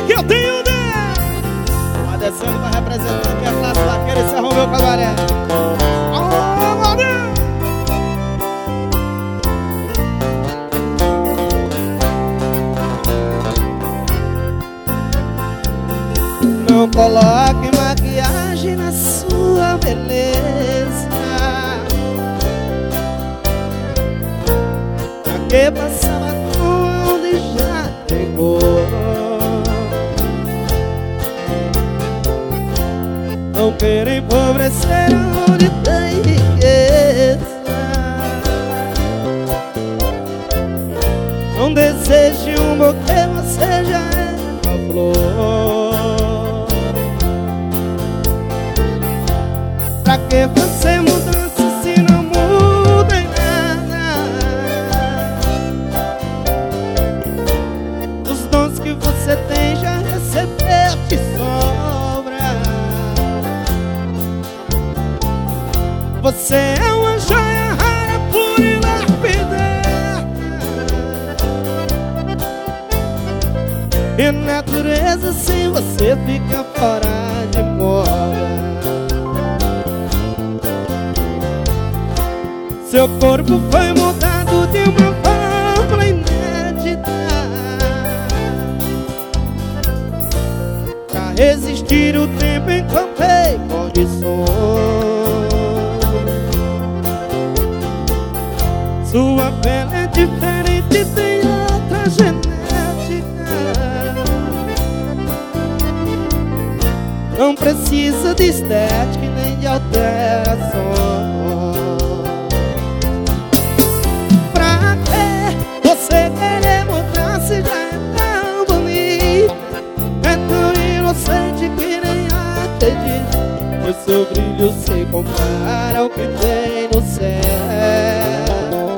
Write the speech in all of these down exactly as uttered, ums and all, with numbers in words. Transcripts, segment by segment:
que eu tenho dela. Vai descendo, vai representando aqui a classe vaqueira e se arrumou o cabaré. Não coloque maquiagem na sua beleza. Pra que passar batom onde já pegou? Não queira empobrecer onde tem riqueza. Não deseje um buquê, você já é uma flor. Pra que fazer mudança se não muda em nada? Os dons que você tem já recebeu de sobra. Você é uma joia rara, pura e lapidada. E natureza sem você fica fora de moda. Seu corpo foi moldado de uma forma inédita pra resistir o tempo em qualquer condição. Sua pele é diferente, tem outra genética. Não precisa de estética e nem de alteração. Você querer mudar se já é tão bonita, é tão inocente que nem acredita. O seu brilho se compara ao que tem no céu.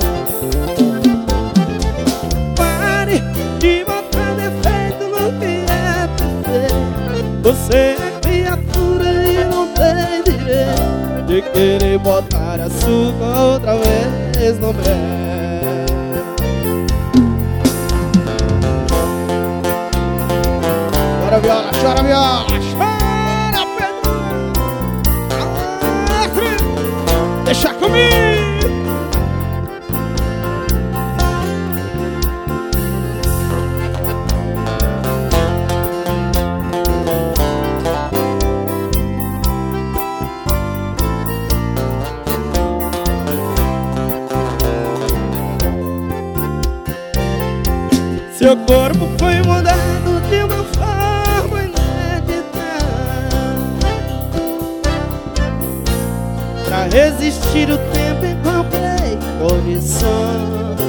Pare de botar defeito no que é perfeito. Você é criatura e não tem direito de querer botar açúcar outra vez no mel. Chora viola, chora viola, chora Pedro. Deixa comigo. Seu corpo foi mudado de uma forma inédita pra resistir o tempo em qualquer condição.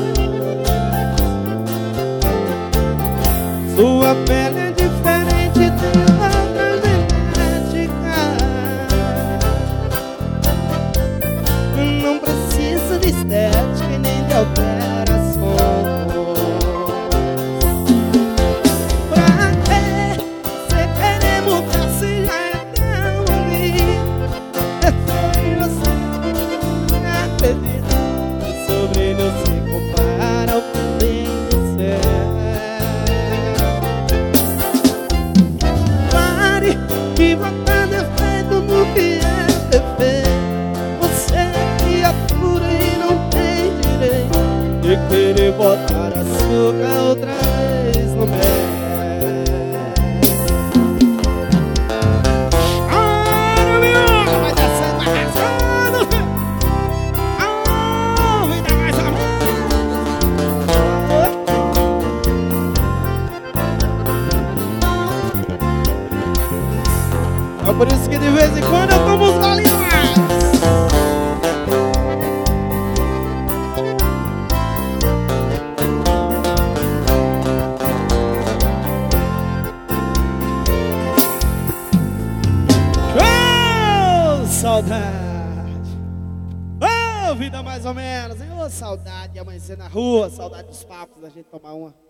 Sua pele é diferente, tem outra genética. Não precisa de estética e nem de alteração. O seu brilho se compara ao que tem no céu. Pare de botar defeito no que é perfeito. Você é criatura e não tem direito de querer botar açúcar outra vez no mel. É por isso que de vez em quando eu tomo uns golinhos mais. Oh, saudade. Oh, vida mais ou menos. Oh, saudade de amanhecer na rua. Saudade dos papos da gente tomar uma.